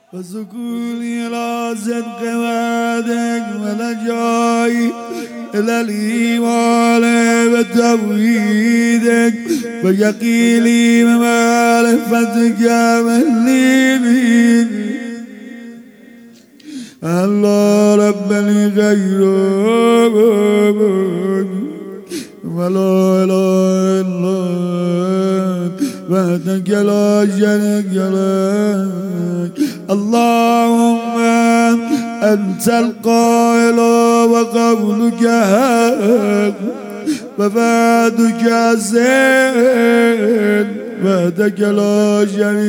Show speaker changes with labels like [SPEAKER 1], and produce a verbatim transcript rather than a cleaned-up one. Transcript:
[SPEAKER 1] وسكوني إلى صدق وعدك ولجاي إلى الإيمان وتوحيدك ويقيني بمعرفتك من لي بيدي الله ربني غيرك ولا إله إلا أنت وحدك لا شريك لك اللهم أنت القائل وقولك حق ووعدك زين وحدك لا شريك